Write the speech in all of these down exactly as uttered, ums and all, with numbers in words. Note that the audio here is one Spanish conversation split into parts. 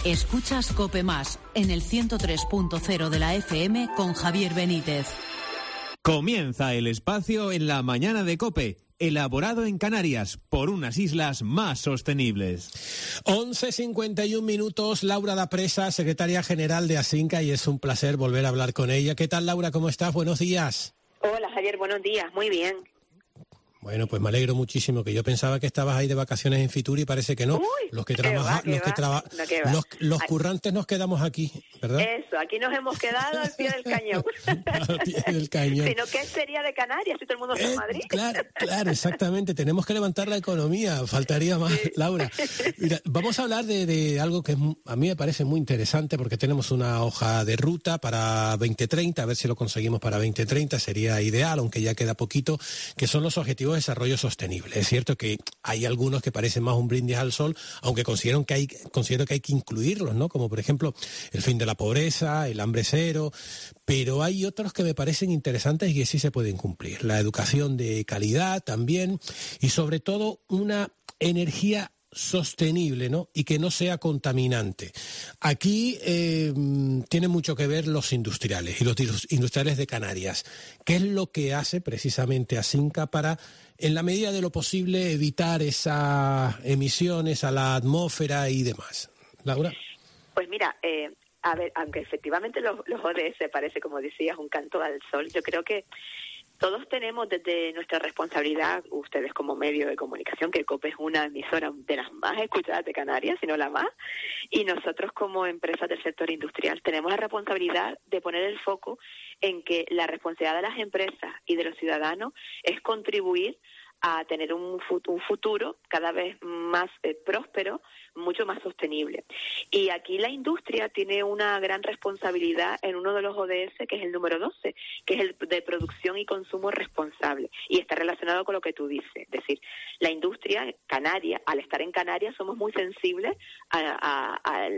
Escuchas COPE Más en el ciento tres punto cero de la F M con Javier Benítez. Comienza el espacio en la mañana de COPE, elaborado en Canarias por unas islas más sostenibles. once cincuenta y un minutos, Laura da Presa, secretaria general de Asinca, y es un placer volver a hablar con ella. ¿Qué tal, Laura? ¿Cómo estás? Buenos días. Hola, Javier, buenos días. Muy bien. Bueno, pues me alegro muchísimo, que yo pensaba que estabas ahí de vacaciones en Fitur y parece que no. Uy, los que trabajan, los que traba, no, los, los currantes nos quedamos aquí, ¿verdad? Eso, aquí nos hemos quedado al pie del cañón. Al pie del cañón. Sino ¿qué sería de Canarias si todo el mundo está eh, en Madrid? Claro, claro, exactamente. Tenemos que levantar la economía, faltaría más, sí. Laura. Mira, vamos a hablar de, de algo que es, a mí me parece muy interesante, porque tenemos una hoja de ruta para veinte treinta, a ver si lo conseguimos para veinte treinta, sería ideal, aunque ya queda poquito, que son los Objetivos de Desarrollo Sostenible. Es cierto que hay algunos que parecen más un brindis al sol, aunque considero que hay, considero que hay que incluirlos, ¿no? Como por ejemplo el fin de la pobreza, el hambre cero, pero hay otros que me parecen interesantes y que sí se pueden cumplir. La educación de calidad también, y sobre todo una energía sostenible, ¿no? Y que no sea contaminante. Aquí eh, tiene mucho que ver los industriales y los industriales de Canarias. ¿Qué es lo que hace precisamente Asinca para, en la medida de lo posible, evitar esas emisiones a la atmósfera y demás? Laura. Pues mira, eh, a ver, aunque efectivamente los, los O D S parece, como decías, un canto al sol, yo creo que todos tenemos desde nuestra responsabilidad, ustedes como medio de comunicación, que COPE es una emisora de las más escuchadas de Canarias, si no la más, y nosotros como empresas del sector industrial tenemos la responsabilidad de poner el foco en que la responsabilidad de las empresas y de los ciudadanos es contribuir a tener un futuro cada vez más eh, próspero, mucho más sostenible. Y aquí la industria tiene una gran responsabilidad en uno de los O D S, que es el número doce, que es el de producción y consumo responsable. Y está relacionado con lo que tú dices. Es decir, la industria canaria, al estar en Canarias, somos muy sensibles a, a, a,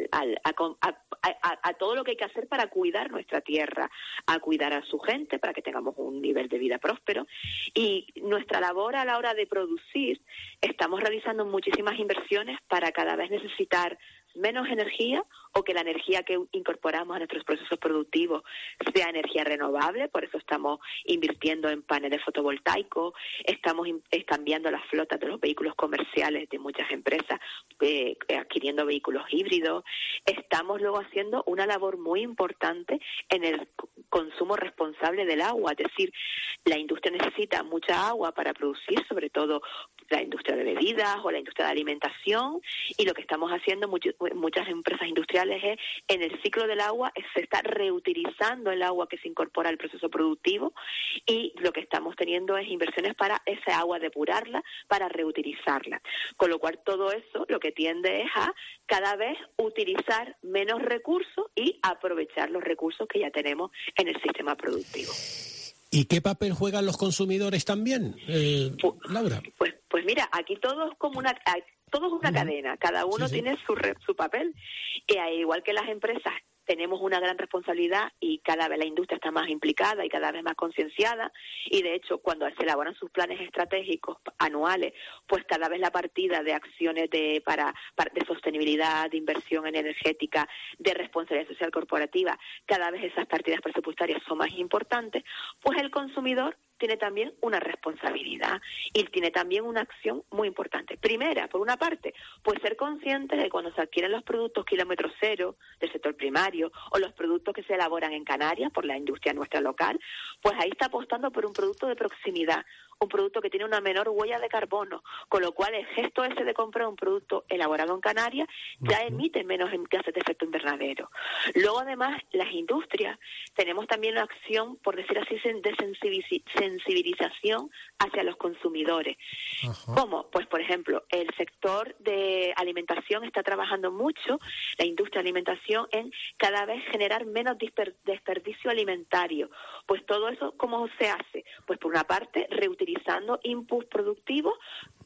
a, a, a todo lo que hay que hacer para cuidar nuestra tierra, a cuidar a su gente, para que tengamos un nivel de vida próspero. Y nuestra labor a la hora de producir, estamos realizando muchísimas inversiones para cada vez necesitar menos energía, o que la energía que incorporamos a nuestros procesos productivos sea energía renovable. Por eso estamos invirtiendo en paneles fotovoltaicos, estamos in- cambiando las flotas de los vehículos comerciales de muchas empresas, eh, adquiriendo vehículos híbridos. Estamos luego haciendo una labor muy importante en el consumo responsable del agua, es decir, la industria necesita mucha agua para producir, sobre todo la industria de bebidas o la industria de alimentación, y lo que estamos haciendo mucho, muchas empresas industriales es, en el ciclo del agua, se está reutilizando el agua que se incorpora al proceso productivo, y lo que estamos teniendo es inversiones para esa agua depurarla, para reutilizarla. Con lo cual todo eso lo que tiende es a cada vez utilizar menos recursos y aprovechar los recursos que ya tenemos en el sistema productivo. ¿Y qué papel juegan los consumidores también, eh, pues, Laura? Pues, pues mira, aquí todo es como una, todo es una uh-huh. cadena, cada uno sí, sí. tiene su, su papel, y igual que las empresas tenemos una gran responsabilidad, y cada vez la industria está más implicada y cada vez más concienciada, y de hecho cuando se elaboran sus planes estratégicos anuales, pues cada vez la partida de acciones de para, para de sostenibilidad, de inversión en energética, de responsabilidad social corporativa, cada vez esas partidas presupuestarias son más importantes. Pues el consumidor tiene también una responsabilidad y tiene también una acción muy importante. Primera, por una parte, pues ser consciente de que cuando se adquieren los productos kilómetro cero del sector primario, o los productos que se elaboran en Canarias por la industria nuestra local, pues ahí está apostando por un producto de proximidad, un producto que tiene una menor huella de carbono, con lo cual el gesto ese de comprar un producto elaborado en Canarias ya emite menos gases de efecto invernadero. Luego, además, las industrias tenemos también una acción, por decir así, de sensibilización hacia los consumidores. Ajá. ¿Cómo? Pues, por ejemplo, el sector de alimentación está trabajando mucho, la industria de alimentación, en cada vez generar menos disper- desperdicio alimentario. Pues todo eso, ¿cómo se hace? Pues por una parte, reutilizando inputs productivos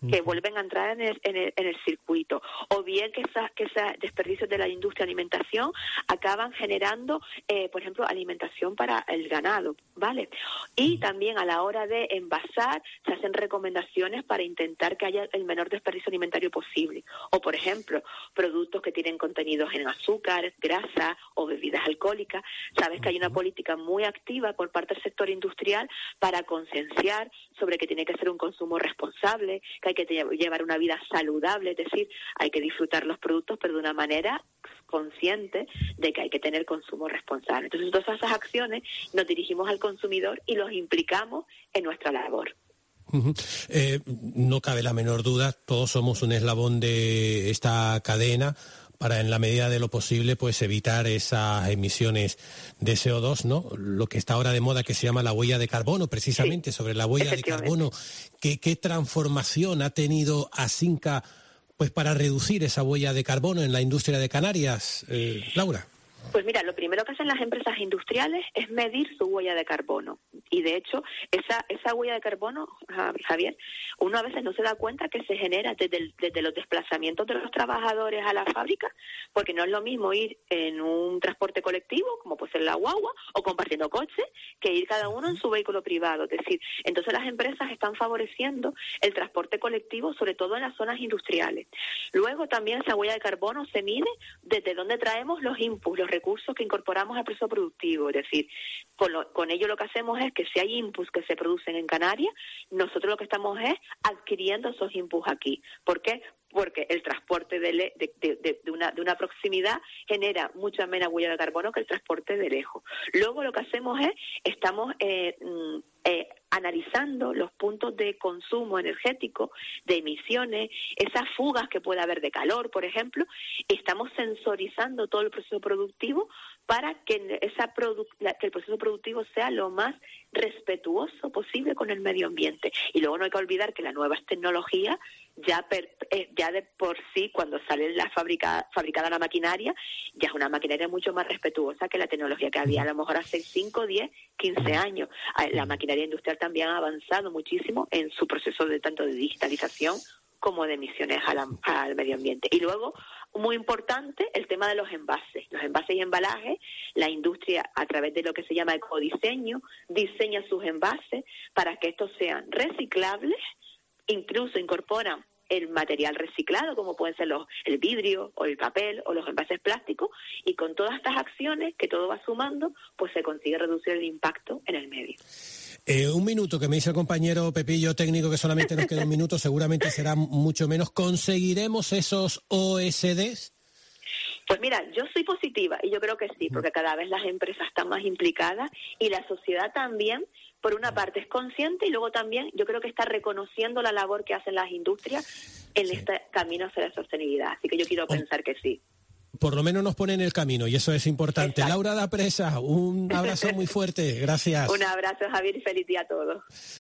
que vuelven a entrar en el, en el, en el circuito, o bien que esos que esa desperdicios de la industria de alimentación acaban generando, eh, por ejemplo, alimentación para el ganado, ¿vale? Y también a la hora de envasar se hacen recomendaciones para intentar que haya el menor desperdicio alimentario posible, o por ejemplo, productos que tienen contenidos en azúcar, grasa o bebidas alcohólicas. Sabes que hay una política muy activa por parte del sector industrial para concienciar sobre que tiene que ser un consumo responsable, que hay que llevar una vida saludable, es decir, hay que disfrutar los productos, pero de una manera consciente de que hay que tener consumo responsable. Entonces, todas esas acciones nos dirigimos al consumidor y los implicamos en nuestra labor. Uh-huh. Eh, no cabe la menor duda, todos somos un eslabón de esta cadena para, en la medida de lo posible, pues evitar esas emisiones de C O dos, ¿no? Lo que está ahora de moda, que se llama la huella de carbono, precisamente, sí, sobre la huella de carbono. ¿Qué, qué transformación ha tenido Asinca, pues, para reducir esa huella de carbono en la industria de Canarias, eh, Laura? Pues mira, lo primero que hacen las empresas industriales es medir su huella de carbono. Y de hecho, esa esa huella de carbono, Javier, uno a veces no se da cuenta que se genera desde, el, desde los desplazamientos de los trabajadores a la fábrica, porque no es lo mismo ir en un transporte colectivo, como puede ser la guagua, o compartiendo coches, que ir cada uno en su vehículo privado. Es decir, entonces las empresas están favoreciendo el transporte colectivo, sobre todo en las zonas industriales. Luego también esa huella de carbono se mide desde dónde traemos los inputs, los recursos que incorporamos al proceso productivo. Es decir, con, lo, con ello lo que hacemos es que si hay inputs que se producen en Canarias, nosotros lo que estamos es adquiriendo esos inputs aquí. ¿Por qué? Porque el transporte de, le, de, de, de, una, de una proximidad genera mucha menos huella de carbono que el transporte de lejos. Luego lo que hacemos es, estamos eh, eh, analizando los puntos de consumo energético, de emisiones, esas fugas que puede haber de calor, por ejemplo. Estamos sensorizando todo el proceso productivo para que, esa produ- la, que el proceso productivo sea lo más respetuoso posible con el medio ambiente. Y luego no hay que olvidar que las nuevas tecnologías ya per, eh, ya de por sí, cuando sale la fábrica, fabricada la maquinaria, ya es una maquinaria mucho más respetuosa que la tecnología que había a lo mejor hace cinco, diez, quince años. La maquinaria industrial también ha avanzado muchísimo en su proceso de tanto de digitalización como de emisiones a la, al medio ambiente. Y luego, muy importante, el tema de los envases. Los envases y embalajes, la industria, a través de lo que se llama ecodiseño, diseña sus envases para que estos sean reciclables, incluso incorporan el material reciclado, como pueden ser los, el vidrio o el papel o los envases plásticos, y con todas estas acciones, que todo va sumando, pues se consigue reducir el impacto en el medio. Eh, un minuto, que me dice el compañero Pepillo técnico que solamente nos queda un minuto, seguramente será mucho menos. ¿Conseguiremos esos O S Ds? Pues mira, yo soy positiva y yo creo que sí, porque cada vez las empresas están más implicadas y la sociedad también, por una parte, es consciente y luego también yo creo que está reconociendo la labor que hacen las industrias en sí. este camino hacia la sostenibilidad. Así que yo quiero pensar que sí. Por lo menos nos pone en el camino y eso es importante. Exacto. Laura da Presa, un abrazo muy fuerte. Gracias. Un abrazo, Javier, y feliz día a todos.